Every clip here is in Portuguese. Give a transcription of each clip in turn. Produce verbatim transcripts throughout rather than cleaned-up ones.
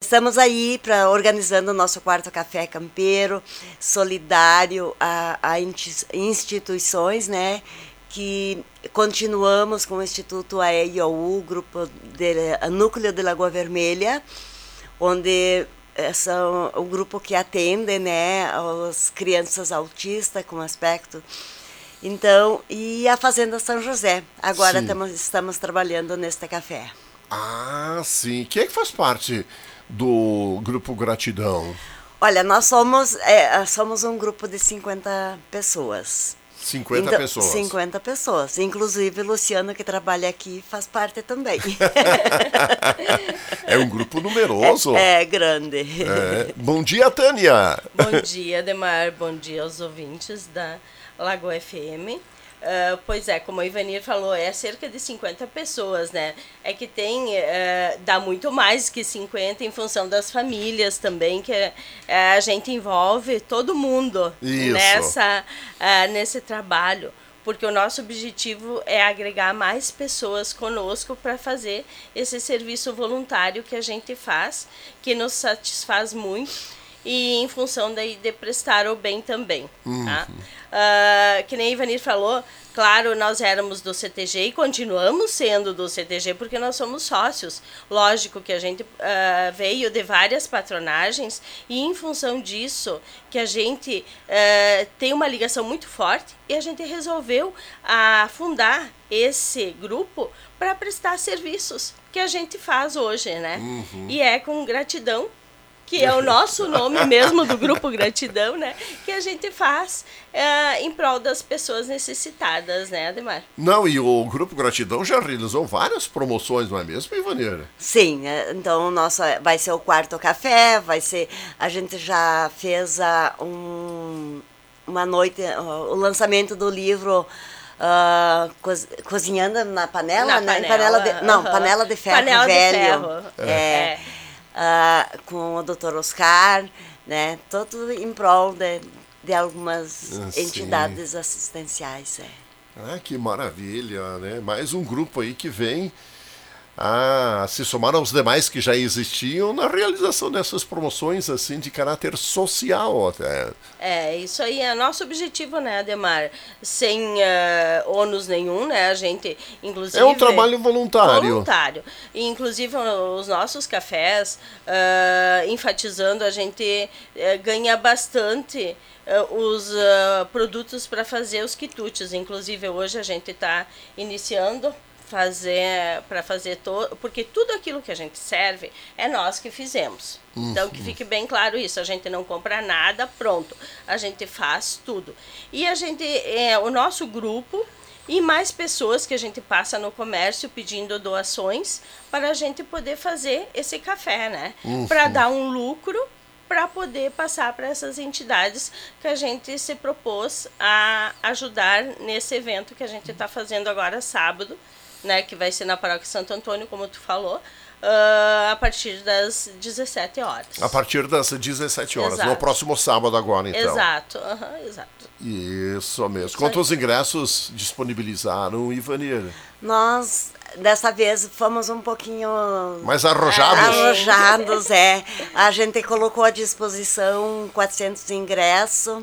estamos aí para organizando o nosso quarto café campeiro, solidário a, a instituições, né? Que continuamos com o Instituto A E I O U, grupo de, Núcleo de Lagoa Vermelha, onde são o grupo que atende, né, as crianças autistas com aspecto. Então, e a Fazenda São José. Agora tamo, estamos trabalhando neste café. Ah, sim. Quem é que faz parte do Grupo Gratidão? Olha, nós somos, é, somos um grupo de cinquenta pessoas. cinquenta então, pessoas. cinquenta pessoas. Inclusive, o Luciano, que trabalha aqui, faz parte também. É um grupo numeroso. É, é grande. É. Bom dia, Tânia. Bom dia, Ademar. Bom dia aos ouvintes da Lagoa F M. Uh, pois é, como o Ivanir falou, é cerca de cinquenta pessoas, né? É que tem, uh, dá muito mais que cinquenta em função das famílias também, que uh, a gente envolve todo mundo nessa, uh, nesse trabalho, porque o nosso objetivo é agregar mais pessoas conosco para fazer esse serviço voluntário que a gente faz, que nos satisfaz muito, e em função daí de prestar o bem também, uhum. tá? Uh, que nem a Ivanir falou, claro, nós éramos do C T G e continuamos sendo do C T G porque nós somos sócios. Lógico que a gente uh, veio de várias patronagens e em função disso que a gente uh, tem uma ligação muito forte e a gente resolveu uh, fundar esse grupo para prestar serviços que a gente faz hoje, né? Uhum. E é com gratidão, que é o nosso nome mesmo do Grupo Gratidão, né? Que a gente faz uh, em prol das pessoas necessitadas, né, Ademar? Não, e o Grupo Gratidão já realizou várias promoções, não é mesmo, Ivanir? Sim, então o nosso vai ser o quarto café, vai ser, a gente já fez uh, um, uma noite, uh, o lançamento do livro uh, coz, Cozinhando na Panela, na né? Panela, panela de, não, uh-huh. Panela de Ferro Panela Velho. De ferro. É. é. Uh, com o doutor Oscar, né? Todo em prol de, de algumas ah, entidades assistenciais. É. Ah, que maravilha, né? Mais um grupo aí que vem a se somar aos demais que já existiam na realização dessas promoções assim de caráter social até. É, isso aí é nosso objetivo, né, Ademar? Sem uh, ônus nenhum, né? A gente, inclusive... É um trabalho voluntário. Voluntário. E, inclusive, os nossos cafés, uh, enfatizando, a gente uh, ganha bastante uh, os uh, produtos para fazer os quitutes. Inclusive, hoje a gente está iniciando... fazer para fazer todo, porque tudo aquilo que a gente serve é nós que fizemos. Uhum. Então que fique bem claro isso, a gente não compra nada pronto, a gente faz tudo. E a gente é o nosso grupo e mais pessoas que a gente passa no comércio pedindo doações para a gente poder fazer esse café, né? Uhum. Para dar um lucro, para poder passar para essas entidades que a gente se propôs a ajudar nesse evento que a gente está fazendo agora sábado, né, que vai ser na Paróquia Santo Antônio, como tu falou, uh, a partir das dezessete horas. A partir das dezessete horas, exato. No próximo sábado agora, então. Exato, uhum, exato. Isso mesmo. Isso Quantos aí. ingressos disponibilizaram, Ivanir? Nós, dessa vez, fomos um pouquinho... Mais arrojados? Arrojados, é. A gente colocou à disposição quatrocentos ingressos.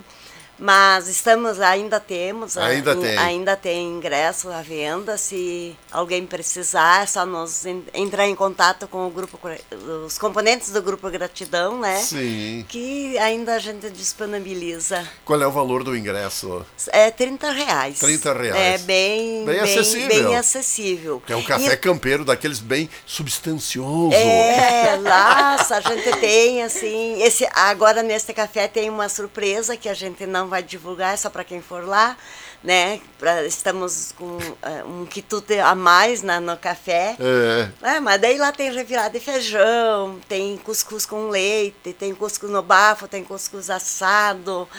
Mas estamos, ainda temos, ainda, a, tem. ainda tem ingresso à venda, se alguém precisar, é só nos entrar em contato com o grupo, os componentes do Grupo Gratidão, né? Sim. Que ainda a gente disponibiliza. Qual é o valor do ingresso? É trinta reais. trinta reais. É bem, bem, bem acessível. Bem acessível. É um café e, campeiro daqueles bem substancioso. É, nossa, a gente tem assim, esse, agora neste café tem uma surpresa que a gente não vai divulgar, é só para quem for lá, né? Pra, estamos com uh, um quitute a mais na, no café. É. É, mas daí lá tem revirada de feijão, tem cuscuz com leite, tem cuscuz no bafo, tem cuscuz assado,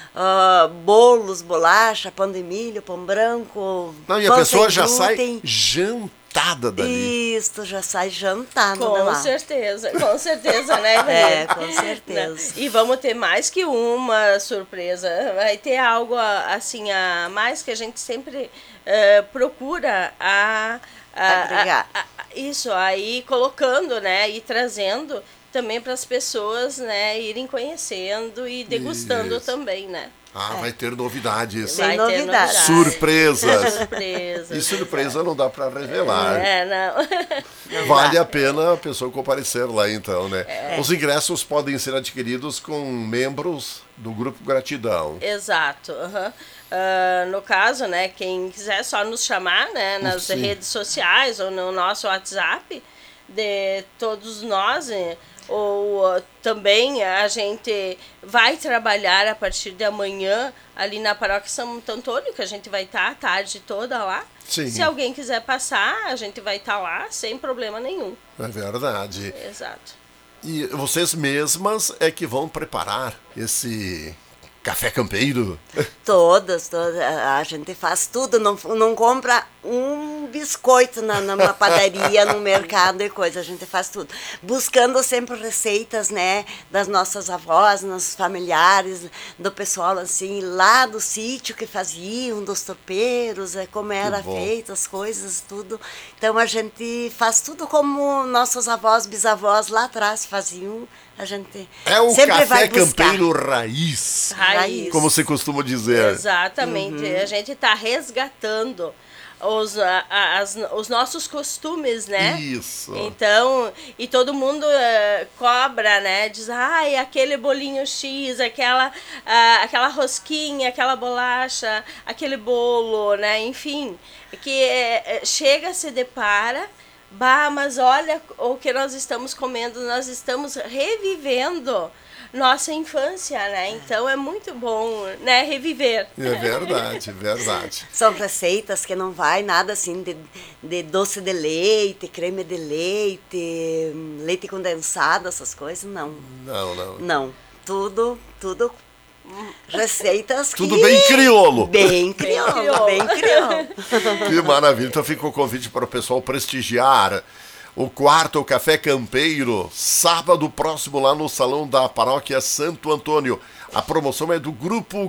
uh, bolos, bolacha, pão de milho, pão branco. Não, e a pão pessoa sem já glúten. sai jantada dali. Isso, já sai jantada Com lá. certeza, com certeza, né, Ivanir? É, com certeza. E vamos ter mais que uma surpresa. Vai ter algo assim a mais que a gente sempre uh, procura a, a, Agregar. a, a, isso aí colocando, né, e trazendo também para as pessoas, né, irem conhecendo e degustando Isso. também, né? Ah, vai ter novidades. Vai ter novidades. Surpresas. Surpresas. E surpresa não dá para revelar. É, não. Vale a pena a pessoa comparecer lá, então, né? É. Os ingressos podem ser adquiridos com membros do Grupo Gratidão. Exato. Uhum. Uh, no caso, né, quem quiser só nos chamar, né, nas Sim. redes sociais ou no nosso WhatsApp, de todos nós, ou uh, também a gente vai trabalhar a partir de amanhã ali na Paróquia São Antônio, que a gente vai estar a tarde toda lá. Sim. Se alguém quiser passar, a gente vai estar lá sem problema nenhum. É verdade. Exato. E vocês mesmas é que vão preparar esse café campeiro? Todas, todas. A gente faz tudo, não, não compra um biscoito na, numa padaria, no mercado e coisa, a gente faz tudo. Buscando sempre receitas, né, das nossas avós, nossos familiares, do pessoal, assim, lá do sítio que faziam, dos tropeiros, é, como era feito, as coisas, tudo. Então a gente faz tudo como nossos avós, bisavós lá atrás faziam. A gente é o sempre café vai campeiro raiz, Raiz. como se costuma dizer. Exatamente. Uhum. A gente está resgatando os, a, as, os nossos costumes, né? Isso. Então, e todo mundo uh, cobra, né? Diz, ai, aquele bolinho X, aquela, uh, aquela rosquinha, aquela bolacha, aquele bolo, né? Enfim, que uh, chega, se depara... Bah, mas olha o que nós estamos comendo, nós estamos revivendo nossa infância, né? Então é muito bom, né, reviver. É verdade, verdade. São receitas que não vai nada assim de, de doce de leite, creme de leite, leite condensado, essas coisas, não. Não, não. Não, tudo, tudo receitas que... Tudo bem crioulo. Bem crioulo, bem crioulo. Que maravilha. Então fica o convite para o pessoal prestigiar o quarto Café Campeiro, sábado próximo lá no Salão da Paróquia Santo Antônio. A promoção é do Grupo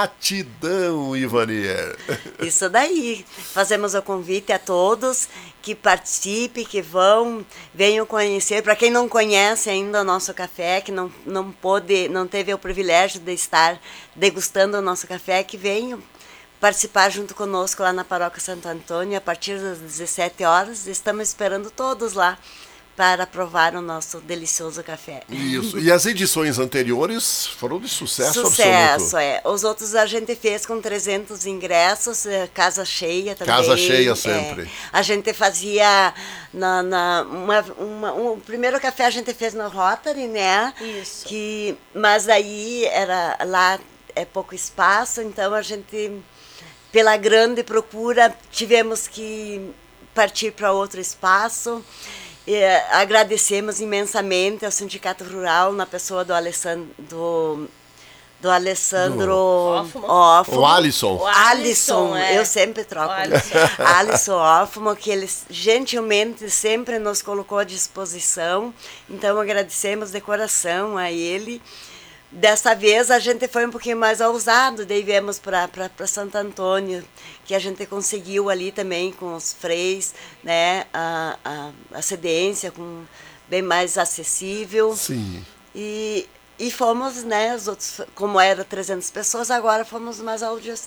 Gratidão, Ivanier. Isso daí. Fazemos o convite a todos que participem, que vão, venham conhecer. Para quem não conhece ainda o nosso café, que não, não, pôde, não teve o privilégio de estar degustando o nosso café, que venham participar junto conosco lá na Paróquia Santo Antônio, a partir das dezessete horas. Estamos esperando todos lá para provar o nosso delicioso café. Isso. E as edições anteriores foram de sucesso, sucesso absoluto. É. Os outros a gente fez com trezentos ingressos, casa cheia também. Casa cheia sempre. É. A gente fazia na, na uma, uma, um, o primeiro café a gente fez no Rotary, né? Isso. Que, mas aí era lá é pouco espaço, então a gente, pela grande procura, tivemos que partir para outro espaço. E agradecemos imensamente ao Sindicato Rural, na pessoa do Alessandro, do, do Alessandro Ófimo. Ófimo. O Alisson. O Alisson, Alisson, é. eu sempre troco. O Alisson. Alisson Ófimo, que ele gentilmente sempre nos colocou à disposição. Então agradecemos de coração a ele. Dessa vez a gente foi um pouquinho mais ousado, daí viemos para Santo Antônio, que a gente conseguiu ali também com os freis, né, a, a, a cedência com bem mais acessível. Sim. E, e fomos, né, os outros, como era trezentas pessoas, agora fomos mais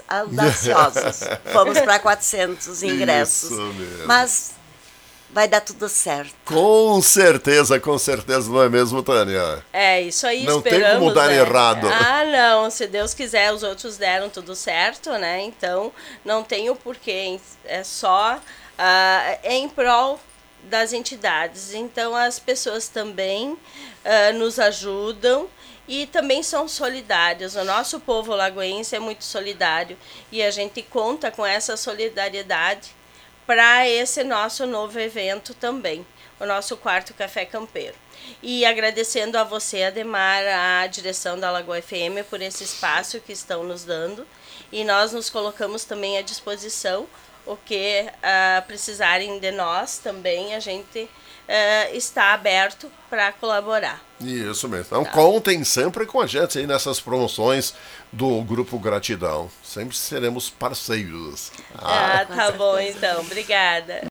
audaciosos. Fomos para quatrocentos ingressos. Isso mesmo. Mas vai dar tudo certo. Com certeza, com certeza, não é mesmo, Tânia? É, isso aí não esperamos. Não tem como dar né? errado. Ah, não, se Deus quiser, os outros deram tudo certo, né? Então, não tem o porquê, é só, uh, é em prol das entidades. Então, as pessoas também uh, nos ajudam e também são solidários. O nosso povo lagoense é muito solidário e a gente conta com essa solidariedade para esse nosso novo evento também, o nosso quarto Café Campeiro. E agradecendo a você, Ademar, a direção da Lagoa F M, por esse espaço que estão nos dando. E nós nos colocamos também à disposição, o que uh, precisarem de nós também, a gente uh, está aberto para colaborar. Isso mesmo. Então, tá. Contem sempre com a gente aí nessas promoções do Grupo Gratidão. Sempre seremos parceiros. Ah, ah tá bom então. Obrigada.